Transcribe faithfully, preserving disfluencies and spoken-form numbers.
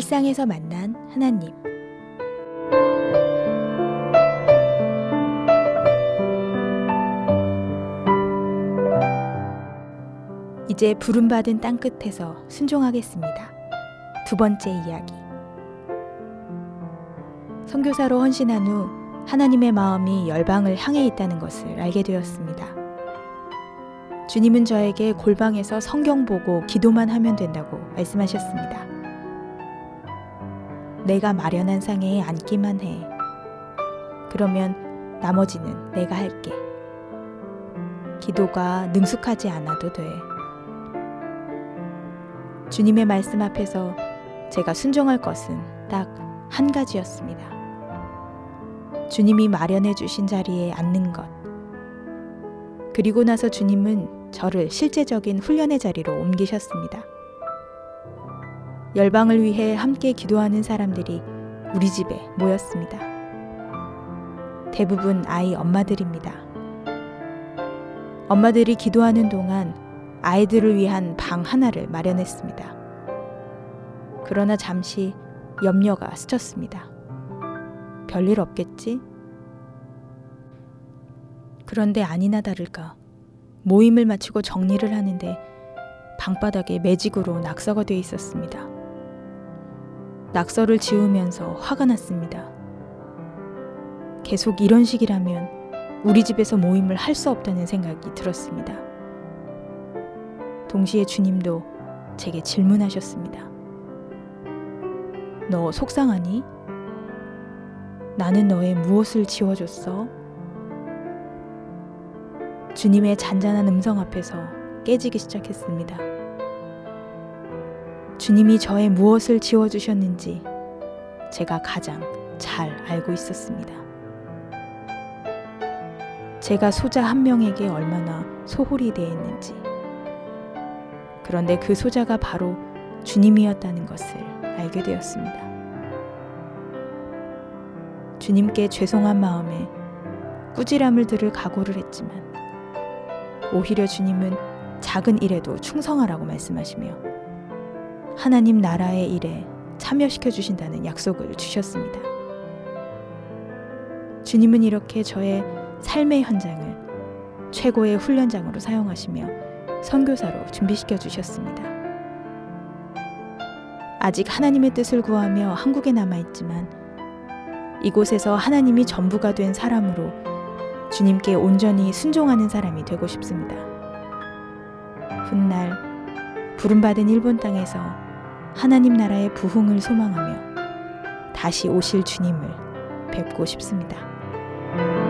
일상에서 만난 하나님. 이제 부름받은 땅끝에서 순종하겠습니다. 두 번째 이야기. 선교사로 헌신한 후 하나님의 마음이 열방을 향해 있다는 것을 알게 되었습니다. 주님은 저에게 골방에서 성경 보고 기도만 하면 된다고 말씀하셨습니다. 내가 마련한 상에 앉기만 해. 그러면 나머지는 내가 할게. 기도가 능숙하지 않아도 돼. 주님의 말씀 앞에서 제가 순종할 것은 딱 한 가지였습니다. 주님이 마련해 주신 자리에 앉는 것. 그리고 나서 주님은 저를 실제적인 훈련의 자리로 옮기셨습니다. 열방을 위해 함께 기도하는 사람들이 우리 집에 모였습니다. 대부분 아이 엄마들입니다. 엄마들이 기도하는 동안 아이들을 위한 방 하나를 마련했습니다. 그러나 잠시 염려가 스쳤습니다. 별일 없겠지? 그런데 아니나 다를까 모임을 마치고 정리를 하는데 방바닥에 매직으로 낙서가 되어 있었습니다. 낙서를 지우면서 화가 났습니다. 계속 이런 식이라면 우리 집에서 모임을 할 수 없다는 생각이 들었습니다. 동시에 주님도 제게 질문하셨습니다. 너 속상하니? 나는 너의 무엇을 지워줬어? 주님의 잔잔한 음성 앞에서 깨지기 시작했습니다. 주님이 저의 무엇을 지워주셨는지 제가 가장 잘 알고 있었습니다. 제가 소자 한 명에게 얼마나 소홀히 대했는지. 그런데 그 소자가 바로 주님이었다는 것을 알게 되었습니다. 주님께 죄송한 마음에 꾸지람을 들을 각오를 했지만 오히려 주님은 작은 일에도 충성하라고 말씀하시며 하나님 나라의 일에 참여시켜 주신다는 약속을 주셨습니다. 주님은 이렇게 저의 삶의 현장을 최고의 훈련장으로 사용하시며 선교사로 준비시켜 주셨습니다. 아직 하나님의 뜻을 구하며 한국에 남아있지만 이곳에서 하나님이 전부가 된 사람으로 주님께 온전히 순종하는 사람이 되고 싶습니다. 훗날 부름받은 일본 땅에서 하나님 나라의 부흥을 소망하며 다시 오실 주님을 뵙고 싶습니다.